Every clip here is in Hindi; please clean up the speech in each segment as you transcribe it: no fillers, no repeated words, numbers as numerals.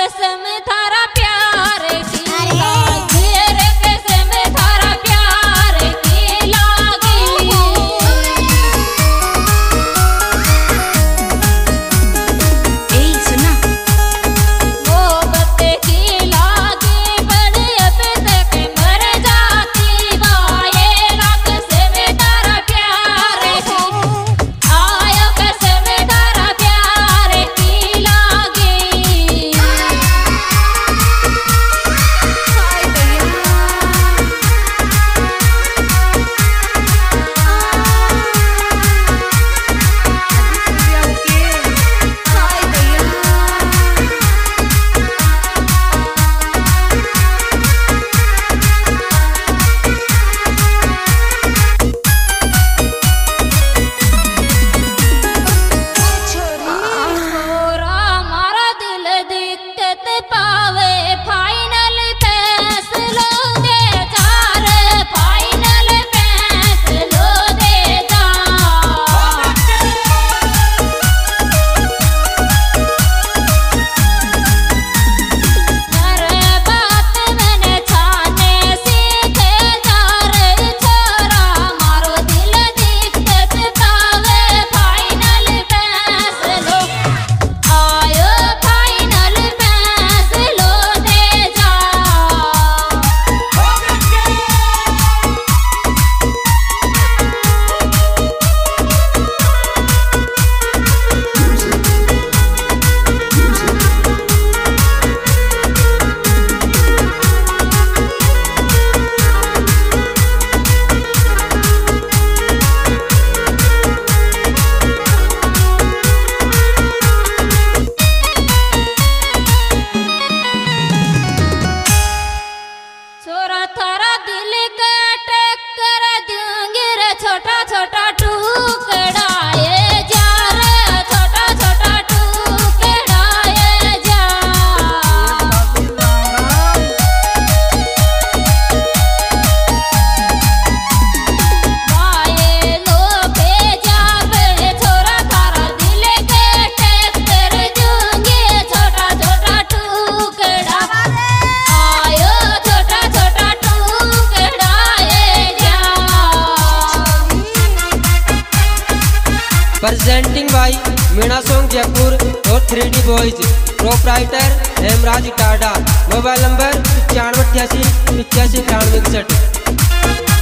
कसम थारा प्यार की लागी रे कसम थारा प्यार की लागी। ए सुना मोहब्बत की लागी बड़ी अब तक मर जाती वाये ना कसम थारा प्यार की आयो कसम थारा प्यार की लागी। छोरा मारा दिल दिक्कत पावे फाइनल फैसलों दे चार फाइनल फैसलों दे जा। हर बात मैंने छाने सीखे जा रे छोरा मारो दिल दिक्कत पावे फाइनल फैसलों आयो फाइनल फैसलों दे जा। छोरा थारा दिल का टक्कर दूंगी रे छोटा छोटा टुकड़ा ये जा रे छोटा छोटा टुकड़ा ये जा। वाये लो भेजा बे छोरा थारा दिल के टक्कर दूंगी छोटा छोटा टुकड़ा आयो छोटा छोटा टुकड़ा ये जा। Presenting by Meena song Jaipur और 3D boys proprietor Hemraj Tada. Mobile number 9588 85 61।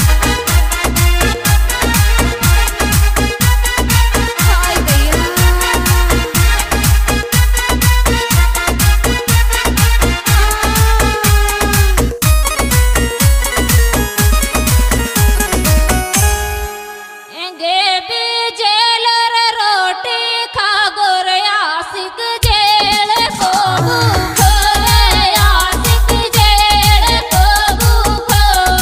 एंगे भी जेल रे रोटी खा गोर आशिक जेल को भूखो रे आशिक जेल को भूखो।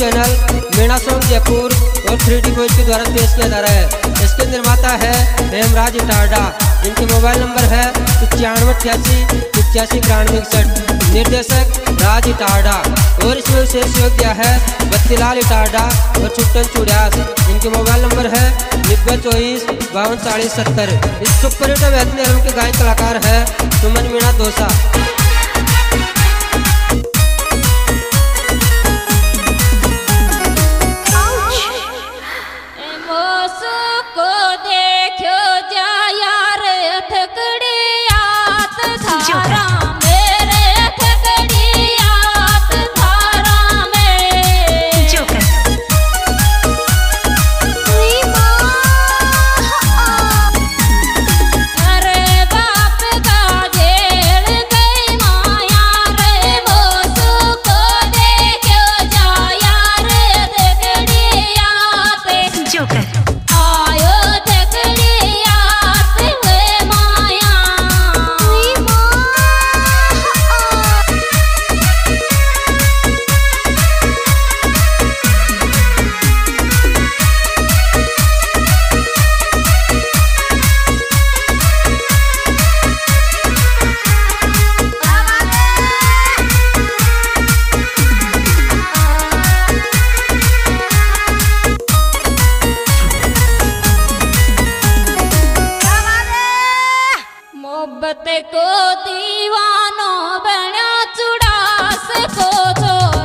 चैनल मीणा सॉन्ग जयपुर और 3D बॉयज के द्वारा पेश किया जा रहा है। इसके निर्माता है हेमराज टाडा, जिनके मोबाइल नंबर है 9588 निर्देशक राज टाडा। और इसमें विशेष सहयोग दिया है बत्तीलाल टाडा और छुट्टन चुड़ियास, जिनके मोबाइल नंबर है 9024 52 40 70। इस सुपर हिट बेहतरीन एल्बम के गायक कलाकार है सुमन मीणा दोसा। मोहब्बत को दीवानों बना चुड़ास को तो